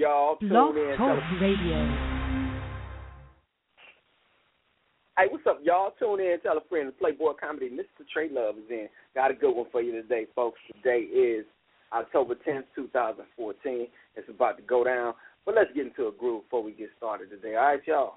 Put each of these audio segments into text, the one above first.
y'all? Blog Tune in. Talk Radio. Hey, what's up, y'all? Tune in, tell a friend. Playboy Comedy. Mr. Trey Love is in. Got a good one for you today, folks. Today is October 10th, 2014. It's about to go down. But let's get into a groove before we get started today. All right, y'all?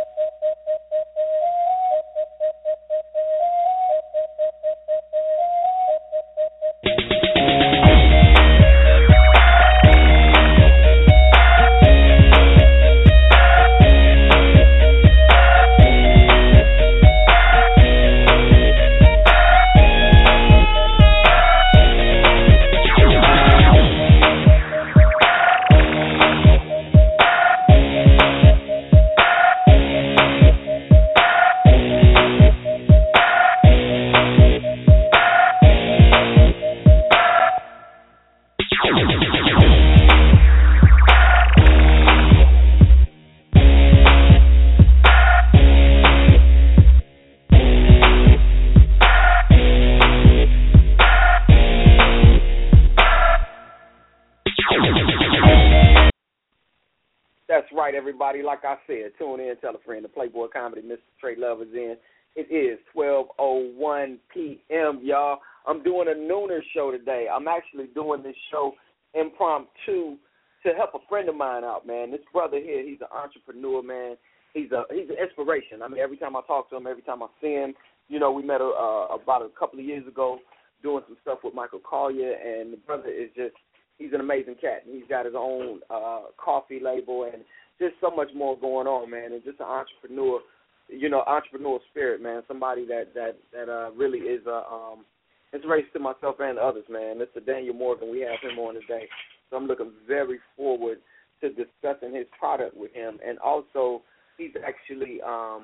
Everybody, like I said, tune in, tell a friend. The Playboy Comedy, Mr. Trey Love is in. It is 12:01 p.m., y'all. I'm doing a nooner show today. I'm actually doing this show impromptu to help a friend of mine out, man. This brother here, he's an entrepreneur, man. He's an inspiration. I mean, every time I talk to him, every time I see him, you know, we met about a couple of years ago doing some stuff with Michael Collier, and the brother is just, he's an amazing cat. He's got his own coffee label and just so much more going on, man, and just an entrepreneur, you know, entrepreneur spirit, man. Somebody that really is inspiration to myself and others, man. Mr. Daniel Morgan, we have him on today, so I'm looking very forward to discussing his product with him, and also he's actually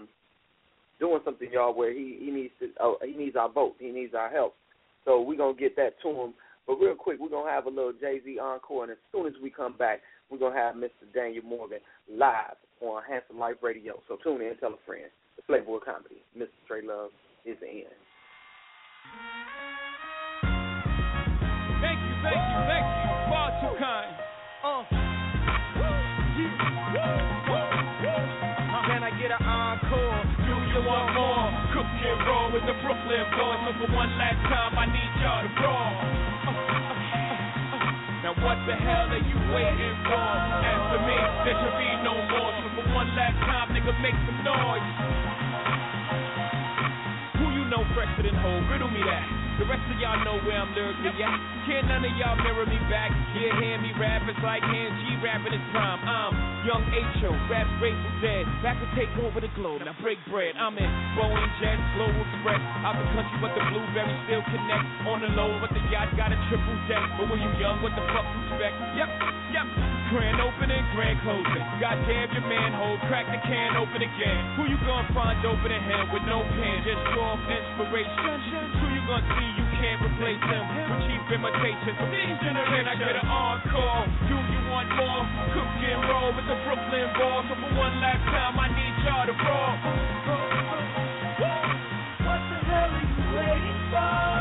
doing something, y'all, where he needs our vote, he needs our help, so we're gonna get that to him. But real quick, we're gonna have a little Jay-Z encore, and as soon as we come back, we're going to have Mr. Daniel Morgan live on Handsome Life Radio. So tune in, tell a friend. The Playboy Comedy, Mr. Trey Love is in. Thank you. Far too kind. Can I get an encore? Do you want more? Cook and roll with the Brooklyn boys. So for one last time, I need y'all to roll. Now what the hell are you waiting for? Answer me, there should be no more. So for one last time, nigga, make some noise. Who you know fresher than whole? Riddle me that. The rest of y'all know where I'm lyrically at. Can't none of y'all mirror me back. Yeah, hear me rap, it's like hand G rapping his prime. I'm Young H.O., rap Grateful Dead. Back to take over the globe, now break bread. I'm in Boeing Jets, Global Express. Out the country, but the blueberries still connect. On the low, but the yacht got a triple deck. But when you young, what the fuck you expect? Yep. Grand opening, grand closing. Goddamn your manhole, crack the can open again. Who you gonna find open in him with no pen? Just draw inspiration. Who you gonna see you can't replace him with cheap imitations? From these generations, I get an encore. Do you want more? Cook and roll with the Brooklyn ball. So for one last time, I need y'all to roll. What the hell are you waiting for?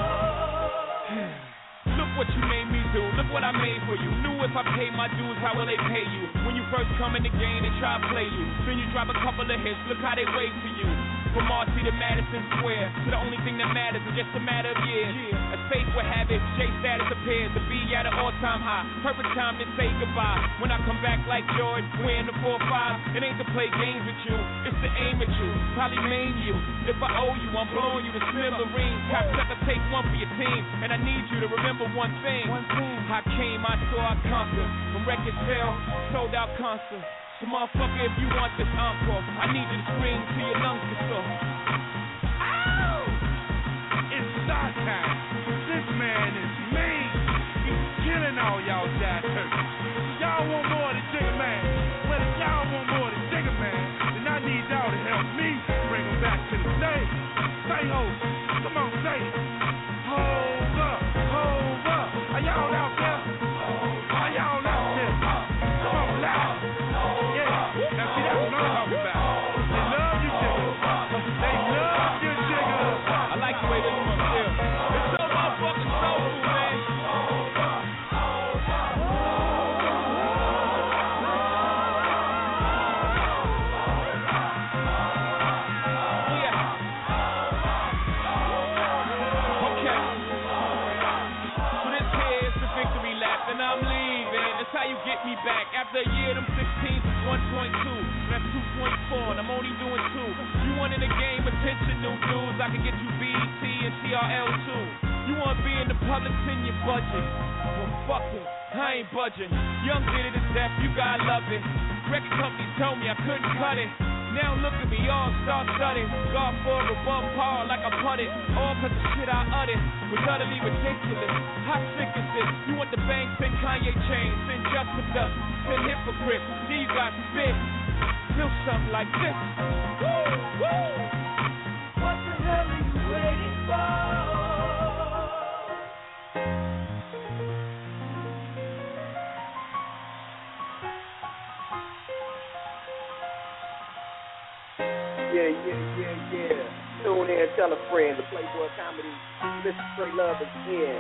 Look what you made me do, look what I made for you. Knew if I pay my dues, how will they pay you? When you first come in the game, they try to play you. Then you drop a couple of hits, look how they wait for you. From Marcy to Madison Square, to the only thing that matters is just a matter of years. As fate would have it, J status appears to be at an all-time high. Perfect time to say goodbye. When I come back like Jordan, wearing the 4-5, it ain't to play games with you, it's to aim at you, probably maim you. If I owe you, I'm blowing you to smithereens. Cop sucker, take one for your team, and I need you to remember one thing. I came, I saw, I conquered. From records sale, sold out concert. So motherfucker, if you want this encore, I need you to scream till your lungs get sore. Ow! It's start time. This man is mean. He's killing all y'all jazz turkeys. Y'all want more than Jigga Man. Well, if y'all want more than Jigga Man, then I need y'all to help me bring him back to the stage. Say ho. Come on, say it. Hold up. Are y'all out there? Are y'all out there? Come on, loud. Yeah. Now see, that's what I'm talking about. They love you, Jigga. They love you, Jigga. I like the way this one feels. It's so motherfucking soulful, man. how you get me back. After a year, them 16s is 1.2. That's 2.4, and I'm only doing 2. You want in the game attention, new dudes? I can get you BET and TRL too. You want to be in the public, send your budget. Well, fuck it, I ain't budging. Young did it to death, you gotta love it. Record companies told me I couldn't cut it. Now look at me, all star-studded. God for above par like I putted. All cause the shit I uttered was utterly ridiculous. How sick is this? You want the bang, send Kanye chains, send Justin Dust, send Hypocrite. Then you got spit. Feel something like this. Woo, woo. What the hell are you waiting for? Yeah. Tune in, tell a friend. The Playboy Comedy, Mr. Straight Love is in.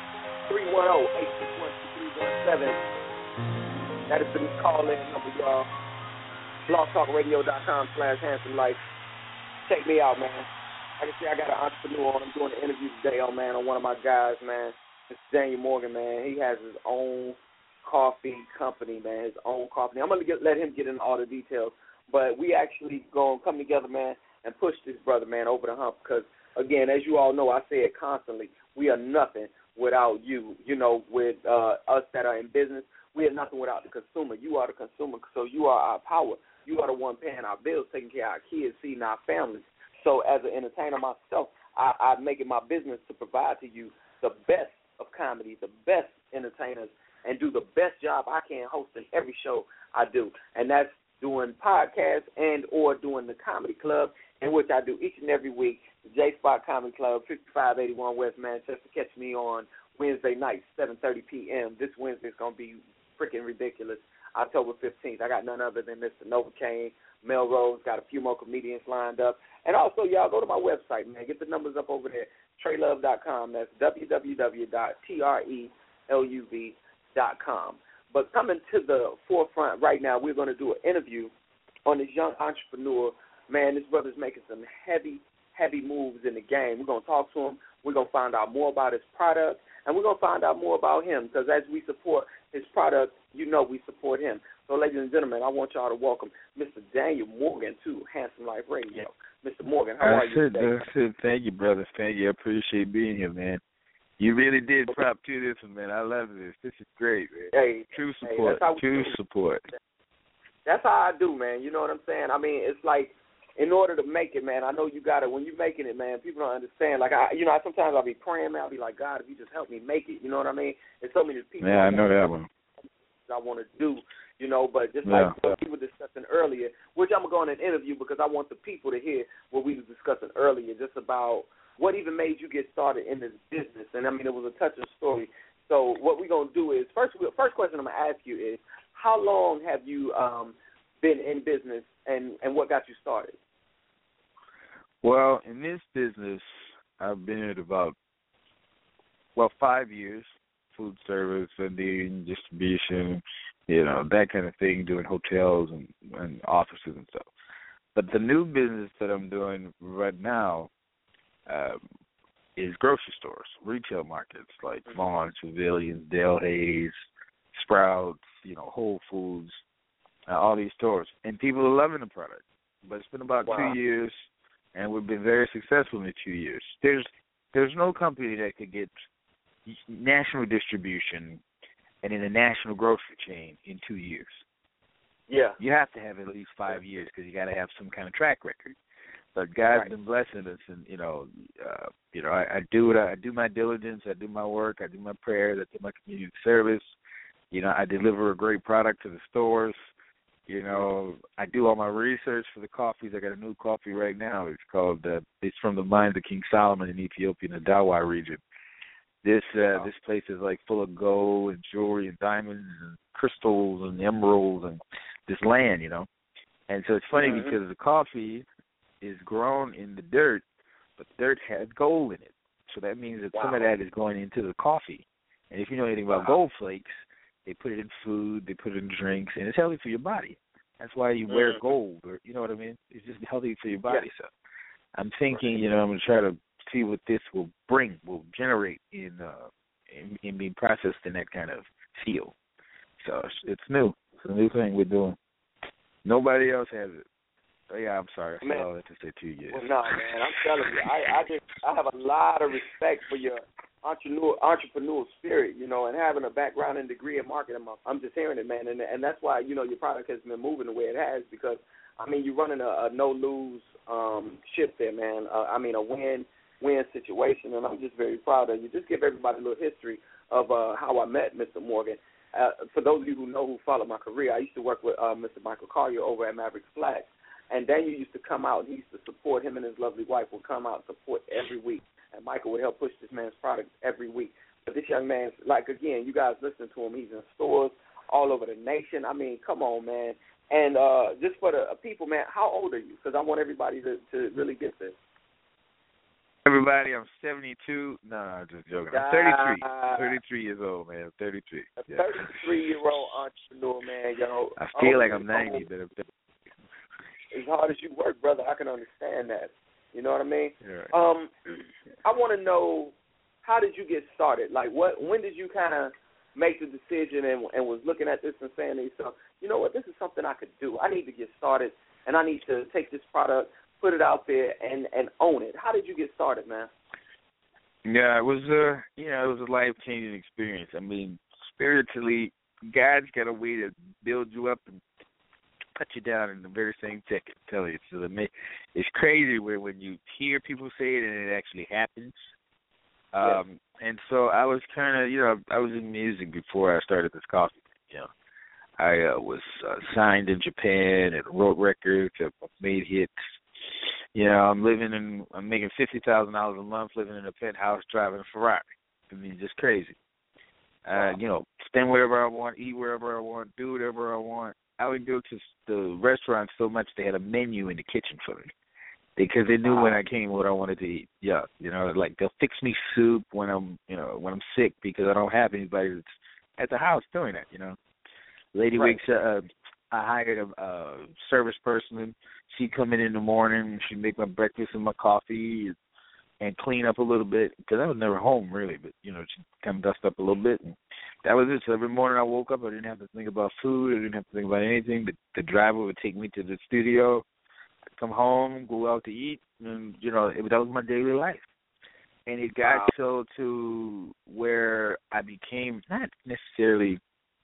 310-861-2317. That is the call-in number, y'all. blogtalkradio.com/handsome life. Check me out, man. Like I say, I got an entrepreneur on. I'm doing an interview today on one of my guys, man. It's Daniel Morgan, man. He has his own coffee company, man, his own coffee. I'm going to let him get into all the details. But we actually going to come together, man, and push this brother, man, over the hump. Because, again, as you all know, I say it constantly, we are nothing without you. You know, with us that are in business, we are nothing without the consumer. You are the consumer, so you are our power. You are the one paying our bills, taking care of our kids, feeding our families. So as an entertainer myself, I make it my business to provide to you the best of comedy, the best entertainers, and do the best job I can hosting every show I do. And that's doing podcasts and or doing the comedy club, in which I do each and every week, the J-Spot Comedy Club, 5581 West Manchester. Catch me on Wednesday nights, 7:30 p.m. This Wednesday is going to be freaking ridiculous, October 15th. I got none other than Mr. Novocaine, Melrose, got a few more comedians lined up. And also, y'all, go to my website, man. Get the numbers up over there, TreyLove.com. That's www.TRELUV.com. But coming to the forefront right now, we're going to do an interview on this young entrepreneur. Man, this brother's making some heavy moves in the game. We're going to talk to him. We're going to find out more about his product, and we're going to find out more about him, because as we support his product, you know we support him. So, ladies and gentlemen, I want y'all to welcome Mr. Daniel Morgan to Handsome Life Radio. Mr. Morgan, how are you today? That's it. Thank you, brother. Thank you. I appreciate being here, man. You really did prop to this one, man. I love this. This is great, man. Hey, true support. True support. That's how I do, man. You know what I'm saying? I mean, it's like, in order to make it, man, I know you got it. When you're making it, man, people don't understand. Like, sometimes I'll be praying, man. I'll be like, God, if you just help me make it. You know what I mean? There's so many people. Yeah, I know that one. I want to do, but just like what we were discussing earlier, which I'm going to go on an interview because I want the people to hear what we were discussing earlier, just about what even made you get started in this business. And, I mean, it was a touching story. So what we're going to do is, first question I'm going to ask you is, how long have you been in business, and what got you started? Well, in this business, I've been in about 5 years, food service, vending, distribution, that kind of thing, doing hotels and offices and stuff. But the new business that I'm doing right now is grocery stores, retail markets like Vons, Pavilions, Dale Hayes, Sprouts, Whole Foods, all these stores. And people are loving the product. But it's been about 2 years, and we've been very successful in the 2 years. There's no company that could get national distribution and in a national grocery chain in 2 years. Yeah. You have to have at least 5 years because you got to have some kind of track record. But God's been blessing us, and I do my diligence, I do my work, I do my prayers, I do my community service. I deliver a great product to the stores. I do all my research for the coffees. I got a new coffee right now. It's called it's from the mines of King Solomon in Ethiopia in the Dawa region. This place is like full of gold and jewelry and diamonds and crystals and emeralds and this land, And so it's funny because the coffee is grown in the dirt, but the dirt has gold in it. So that means that some of that is going into the coffee. And if you know anything about gold flakes, they put it in food, they put it in drinks, and it's healthy for your body. That's why you wear gold, or you know what I mean? It's just healthy for your body. So I'm thinking, I'm going to try to see what this will generate in being processed in that kind of field. So it's new. It's a new thing we're doing. Nobody else has it. Oh, yeah, I'm sorry. I said all that to say 2 years. Well, no, man, I'm telling you, I have a lot of respect for your entrepreneurial spirit, you know, and having a background and degree in marketing. I'm just hearing it, man, and that's why, you know, your product has been moving the way it has because, I mean, you're running a no-lose ship there, man. I mean, a win-win situation, and I'm just very proud of you. Just give everybody a little history of how I met Mr. Morgan. For those of you who follow my career, I used to work with Mr. Michael Collier over at Mavericks Flags. And Daniel used to come out, and he used to support him and his lovely wife would come out and support every week. And Michael would help push this man's product every week. But this young man, like, again, you guys listen to him. He's in stores all over the nation. I mean, come on, man. And just for the people, man, how old are you? Because I want everybody to really get this. Everybody, I'm 72. No, I'm just joking. I'm 33. 33 years old, man. I'm 33. A 33-year-old entrepreneur, man, yo. I feel like I'm 90, but I'm 30. As hard as you work, brother, I can understand that. You know what I mean? Right. I want to know, how did you get started? Like, when did you kind of make the decision and was looking at this and saying to yourself, you know what, this is something I could do. I need to get started, and I need to take this product, put it out there, and own it. How did you get started, man? Yeah, it was a life-changing experience. I mean, spiritually, God's got a way to build you up and put you down in the very same second. I tell you, it's crazy when you hear people say it and it actually happens. And so I was kind of, I was in music before I started this coffee. You know, I was signed in Japan and wrote records, made hits. You know, I'm making $50,000 a month, living in a penthouse, driving a Ferrari. I mean, just crazy. You know, spend wherever I want, eat wherever I want, do whatever I want. I would go to the restaurant so much they had a menu in the kitchen for me because they knew when I came what I wanted to eat. Yeah, you know, like they'll fix me soup when I'm sick because I don't have anybody that's at the house doing that. You know, lady wakes up. I hired a service person, and she'd come in the morning. She'd make my breakfast and my coffee and clean up a little bit because I was never home really, but you know, she'd come dust up a little bit. And that was it. So every morning I woke up, I didn't have to think about food. I didn't have to think about anything. The driver would take me to the studio. I'd come home, go out to eat, and, you know, that was my daily life. And it got so to where I became not necessarily,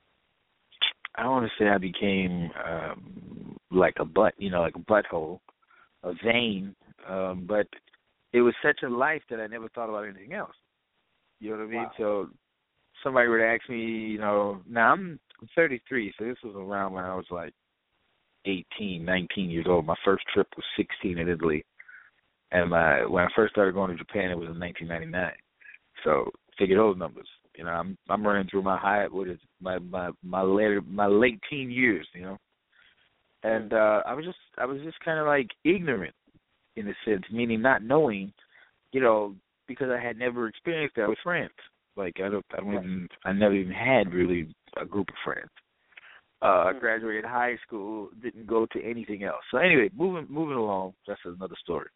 I don't want to say I became like a butthole, a vein, but it was such a life that I never thought about anything else. You know what I mean? So somebody would ask me, you know, now I'm 33, so this was around when I was like 18, 19 years old. My first trip was 16 in Italy. And when I first started going to Japan, it was in 1999. So figure those numbers. You know, I'm running through my late teen years, you know. And I was just kind of like ignorant in a sense, meaning not knowing, you know, because I had never experienced that with friends. Like I never even had really a group of friends. I graduated high school, didn't go to anything else. So anyway, moving along, that's another story.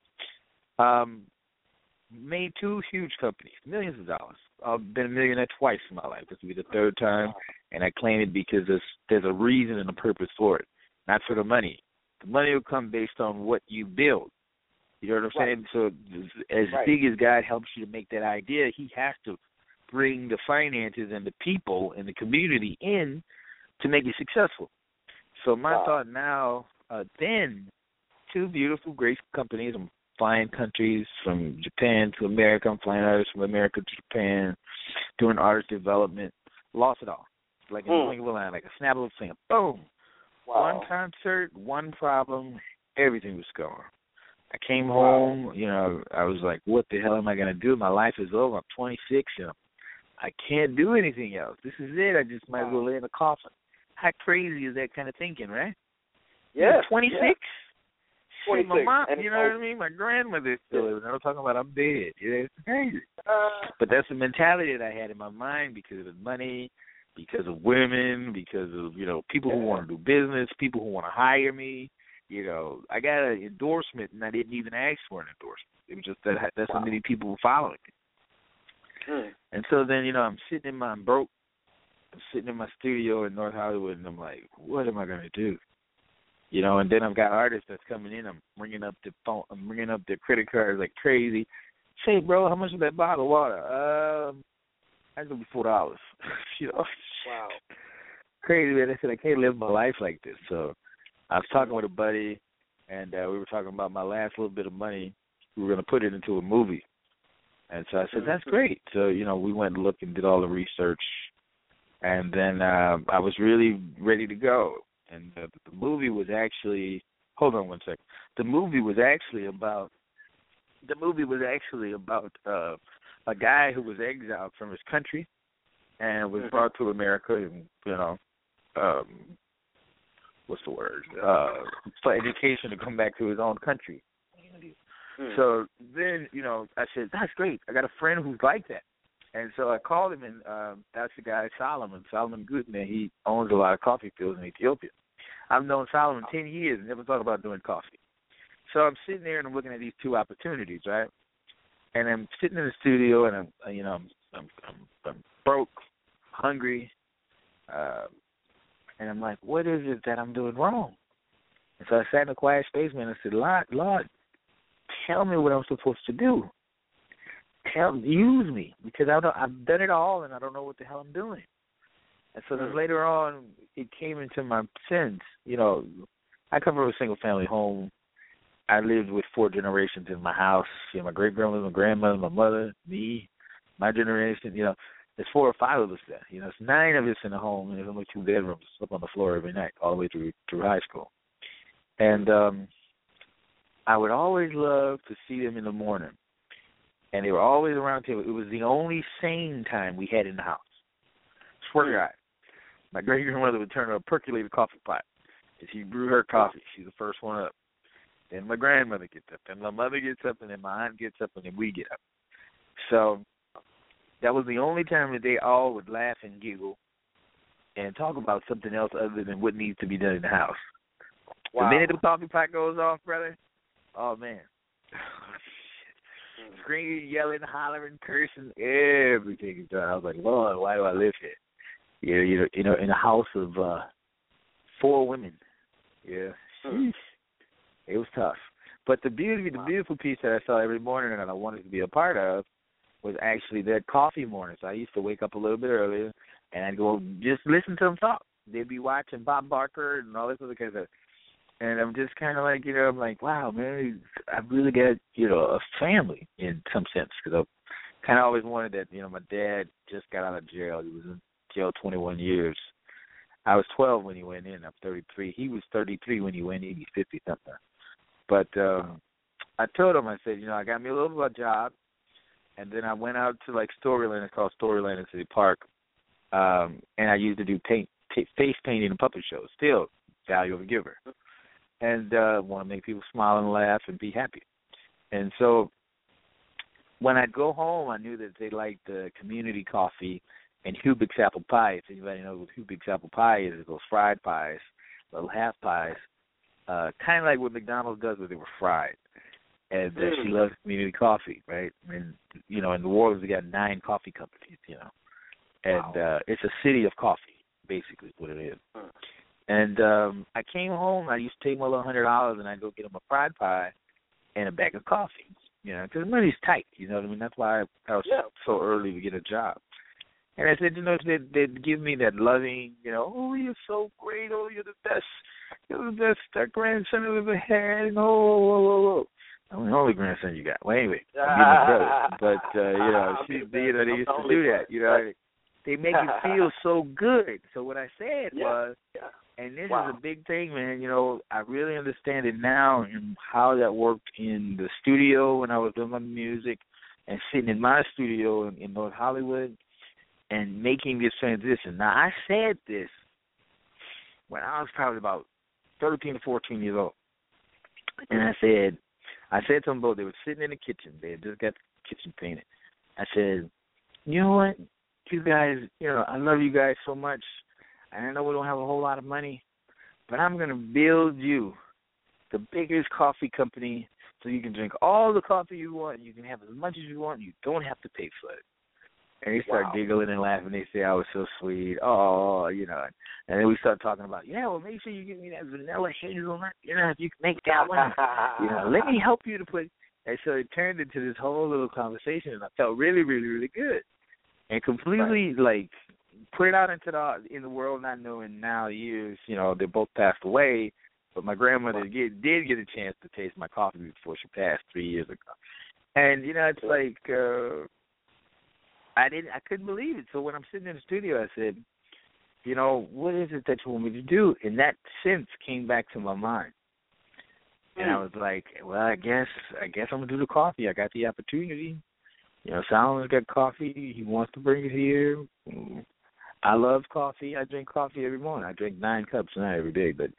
Made 2 huge companies, millions of dollars. I've been a millionaire twice in my life. This will be the 3rd time, and I claim it because there's a reason and a purpose for it, not for the money. The money will come based on what you build. You know what I'm saying? So as big as God helps you to make that idea, he has to bring the finances and the people and the community in to make it successful. So my thought now, then 2 beautiful, great companies. I'm flying countries from Japan to America. I'm flying artists from America to Japan, doing artist development. Lost it all. Like in the blink of a line, like a snap of a finger. Boom. One concert, one problem, everything was gone. I came home, you know, I was like, what the hell am I going to do? My life is over. I'm 26, and I can't do anything else. This is it. I just might as well lay in a coffin. How crazy is that kind of thinking, right? Yeah. 26? Yeah. 26. My mom, you know what I mean? My grandmother's still living. I'm talking about I'm dead. You know, it's crazy. But that's the mentality that I had in my mind because of the money, because of women, because of, you know, people who want to do business, people who want to hire me. You know, I got an endorsement, and I didn't even ask for an endorsement. It was just that so many people were following me. And so then, you know, I'm broke, I'm sitting in my studio in North Hollywood, and I'm like, what am I going to do? You know, and then I've got artists that's coming in. I'm ringing up the phone. I'm ringing up their credit cards like crazy. Say, bro, how much is that bottle of water? That's going to be $4. You know? Wow. Crazy, man. I said, I can't live my life like this. So I was talking with a buddy, and we were talking about my last little bit of money. We were going to put it into a movie. And so I said, that's great. So, you know, we went and looked and did all the research. And then I was really ready to go. And the movie was actually, hold on one second. The movie was actually about a guy who was exiled from his country and was brought to America, and, you know, what's the word? For education to come back to his own country. So then, you know, I said, that's great. I got a friend who's like that. And so I called him, and that's the guy, Solomon Goodman. He owns a lot of coffee fields in Ethiopia. I've known Solomon 10 years and never thought about doing coffee. So I'm sitting there and I'm looking at these two opportunities, right? And I'm sitting in the studio, and I'm broke, hungry, and I'm like, what is it that I'm doing wrong? And so I sat in a quiet space, man. I said, Lord, tell me what I'm supposed to do. Use me, because I've done it all, and I don't know what the hell I'm doing. And so then later on, it came into my sense. You know, I come from a single-family home. I lived with 4 generations in my house. You know, my great-grandmother, my grandmother, my mother, me, my generation. You know, there's 4 or 5 of us there. You know, it's 9 of us in the home, and there's only 2 bedrooms. Slept on the floor every night, all the way through high school. And I would always love to see them in the morning. And they were always around the table. It was the only sane time we had in the house. Swear to God. My great-grandmother would turn on a percolated coffee pot. And she brew her coffee. She's the first one up. Then my grandmother gets up. Then my mother gets up. And then my aunt gets up. And then we get up. So that was the only time that they all would laugh and giggle and talk about something else other than what needs to be done in the house. Wow. The minute the coffee pot goes off, brother, oh, man. Screaming, yelling, hollering, cursing, everything is done. I was like, Lord, why do I live here? You know, in a house of 4 women. Yeah, it was tough. But the beautiful piece that I saw every morning and that I wanted to be a part of was actually that coffee morning. So I used to wake up a little bit earlier, and I'd go just listen to them talk. They'd be watching Bob Barker and all this other kind of stuff. And I'm just kind of like, you know, I'm like, wow, man, I've really got, you know, a family in some sense, because I kind of always wanted that. You know, my dad just got out of jail. He was in jail 21 years. I was 12 when he went in. I'm 33. He was 33 when he went in. He's 50-something. But I told him, I said, you know, I got me a little job, and then I went out to, like, Storyland. It's called Storyland in City Park, and I used to do face painting and puppet shows. Still, value of a giver. And want to make people smile and laugh and be happy. And so when I'd go home, I knew that they liked the community coffee and Hubig's apple pie. If anybody knows what Hubig's apple pie is, those fried pies, little half pies, kind of like what McDonald's does, but they were fried. And she loves community coffee, right? And, you know, in New Orleans, we got 9 coffee companies, you know. And it's a city of coffee, basically, is what it is. And I came home. I used to take my little $100 and I'd go get them a fried pie and a bag of coffee, you know, because money's tight, you know what I mean? That's why I was so early to get a job. And I said, you know, they'd give me that loving, you know, oh, you're so great. Oh, you're the best. You're the best grandson I've ever had. And I'm the only grandson you got. Well, anyway, I'm my brother. But, you know, they used to do that, you know. They make you feel so good. So what I said was, and this is a big thing, man, you know, I really understand it now and how that worked in the studio when I was doing my music and sitting in my studio in North Hollywood and making this transition. Now, I said this when I was probably about 13 to 14 years old. And I said to them both, they were sitting in the kitchen. They had just got the kitchen painted. I said, you know what? You guys, you know, I love you guys so much. I know we don't have a whole lot of money, but I'm going to build you the biggest coffee company so you can drink all the coffee you want. You can have as much as you want. You don't have to pay for it. And they start giggling and laughing. They say I was so sweet. Oh, And then we start talking about, well, make sure you give me that vanilla hazelnut. If you can make that one. Let me help you to put. And so it turned into this whole little conversation, and I felt really, really, really good. And completely, put it out in the world, not knowing now years, they both passed away. But my grandmother did get a chance to taste my coffee before she passed 3 years ago. And, it's I couldn't believe it. So when I'm sitting in the studio, I said, what is it that you want me to do? And that sense came back to my mind. And I was like, well, I guess I'm going to do the coffee. I got the opportunity. Solomon's got coffee. He wants to bring it here. I love coffee. I drink coffee every morning. I drink 9 cups, not every day. But,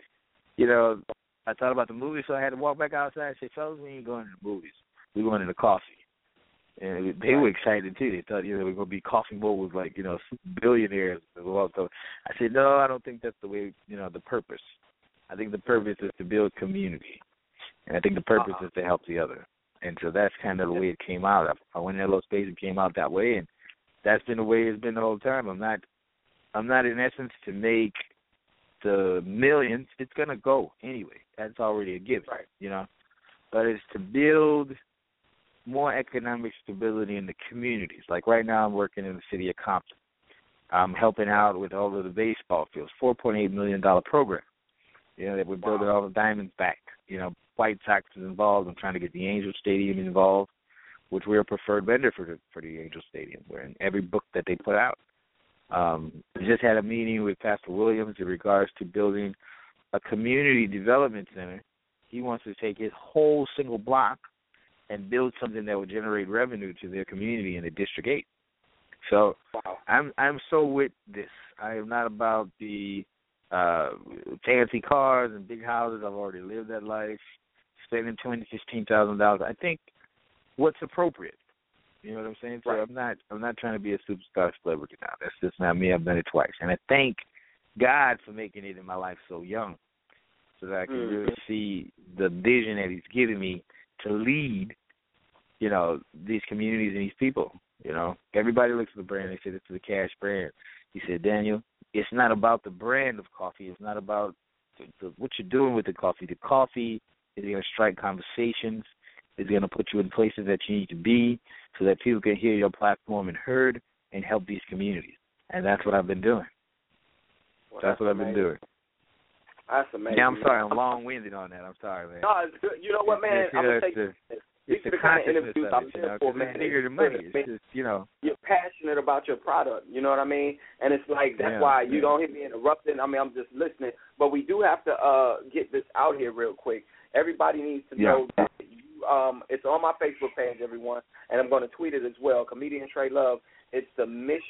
I thought about the movie, so I had to walk back outside and say, fellas, we ain't going to the movies. We're going to the coffee. And they were excited, too. They thought, we're going to be coffee moguls like, billionaires as well. So I said, no, I don't think that's the way, the purpose. I think the purpose is to build community. And I think the purpose is to help the other. And so that's kind of the way it came out. I went in that little space and came out that way, and that's been the way it's been the whole time. I'm not in essence to make the millions. It's going to go anyway. That's already a gift, But it's to build more economic stability in the communities. Like right now I'm working in the city of Compton. I'm helping out with all of the baseball fields, $4.8 million program, that we're building all the Diamonds back. White Sox is involved. I'm trying to get the Angel Stadium involved, which we're a preferred vendor for the Angel Stadium. We're in every book that they put out. We just had a meeting with Pastor Williams in regards to building a community development center. He wants to take his whole single block and build something that will generate revenue to their community in the District 8. So I'm so with this. I am not about the fancy cars and big houses. I've already lived that life. Spending $15,000. I think what's appropriate. You know what I'm saying? So I'm not trying to be a superstar celebrity now. That's just not me. I've done it twice. And I thank God for making it in my life so young so that I can really see the vision that he's given me to lead, these communities and these people. Everybody looks at the brand. They say this is a cash brand. He said, Daniel, it's not about the brand of coffee. It's not about what you're doing with the coffee. The coffee is going to strike conversations. It's going to put you in places that you need to be so that people can hear your platform and heard and help these communities. And that's what I've been doing. Well, that's what I've been doing. That's amazing. Yeah, I'm sorry. I'm long-winded on that. I'm sorry, man. No, it's good. You know what, man? I'm going to take it's the kind of interviews I'm here for, man. It's bigger than money. It's just, You're passionate about your product, you know what I mean? And it's like, that's why you don't hear me interrupting. I mean, I'm just listening. But we do have to get this out here real quick. Everybody needs to know that it's on my Facebook page, everyone, and I'm going to tweet it as well, Comedian Trey Love. It's the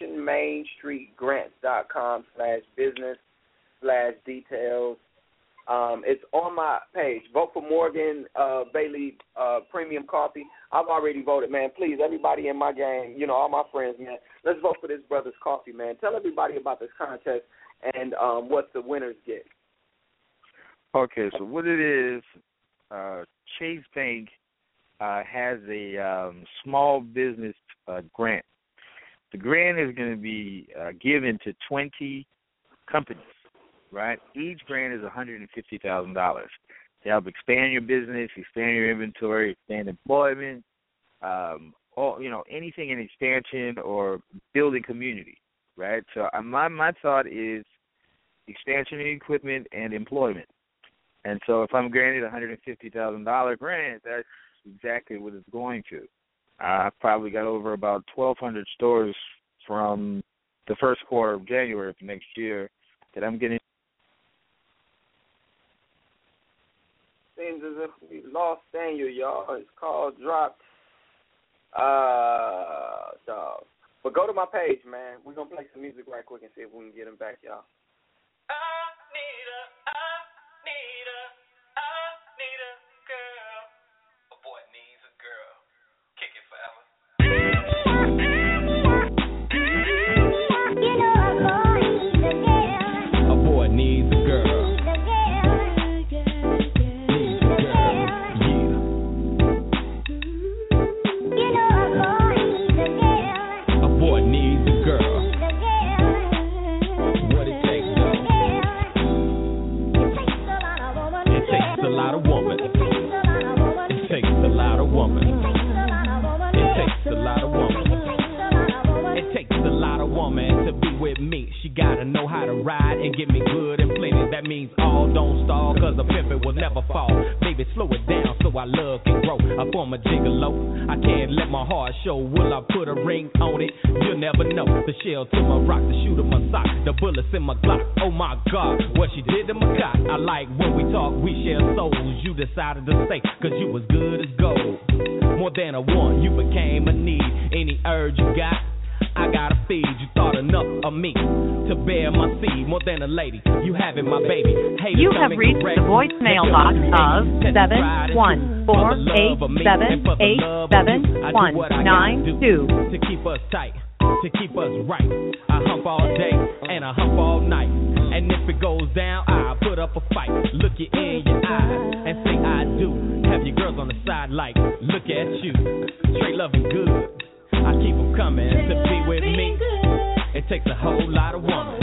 missionmainstreetgrants.com/business/details. It's on my page. Vote for Morgan Bailey Premium Coffee. I've already voted, man. Please, everybody in my gang, all my friends, man, let's vote for this brother's coffee, man. Tell everybody about this contest and what the winners get. Okay, so what it is, Chase Bank has a small business grant. The grant is going to be given to 20 companies, right? Each grant is $150,000 to help expand your business, expand your inventory, expand employment, anything in expansion or building community, right? So my thought is expansion in equipment and employment. And so if I'm granted a $150,000 grant, that's exactly what it's going to. I've probably got over about 1,200 stores from the first quarter of January of next year that I'm getting. Seems as if we lost Daniel, y'all. His call dropped. Dog. But go to my page, man. We're going to play some music right quick and see if we can get him back, y'all. I need a girl. A boy needs a girl. Kick it forever. A boy needs a girl. A boy needs means all don't stall, cause a pimpin' will never fall. Baby, slow it down so our love can grow. I form a gigolo, I can't let my heart show. Will I put a ring on it? You'll never know. The shell to my rock, the shooter my sock, the bullets in my Glock. Oh my God, what she did to my cock. I like when we talk, we share souls. You decided to stay, cause you was good as gold. More than a want, you became a need. Any urge you got, I gotta feed. You thought enough of me to bear my seed. More than a lady, you having my baby. Haters you have reached the voicemail box of 71487878192. To keep us tight, to keep us right. I hump all day and I hump all night. And if it goes down, I'll put up a fight. Look you in your eyes and say I do. Have your girls on the side like, look at you. Straight loving good. I keep them coming to be with me. It takes a whole lot of woman.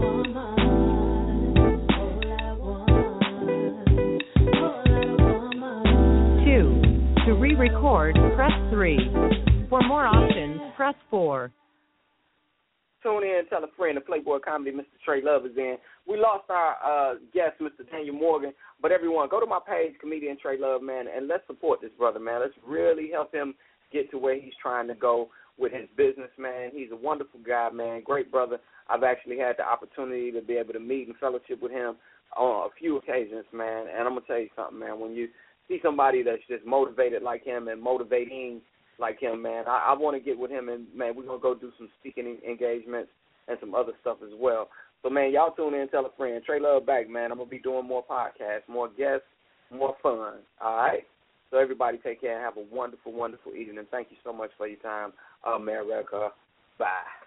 2. To re-record, press 3. For more options, press 4. Tune in, tell a friend. The Playboy Comedy, Mr. Trey Love is in. We lost our guest, Mr. Daniel Morgan, but everyone, go to my page, Comedian Trey Love, man, and let's support this brother, man. Let's really help him get to where he's trying to go with his business, man. He's a wonderful guy, man, great brother. I've actually had the opportunity to be able to meet and fellowship with him on a few occasions, man, and I'm going to tell you something, man. When you see somebody that's just motivated like him and motivating like him, man, I want to get with him, and, man, we're going to go do some speaking engagements and some other stuff as well. So, man, y'all tune in, tell a friend. Trey Love back, man. I'm going to be doing more podcasts, more guests, more fun, all right? So everybody take care and have a wonderful, wonderful evening. And thank you so much for your time, America. Bye.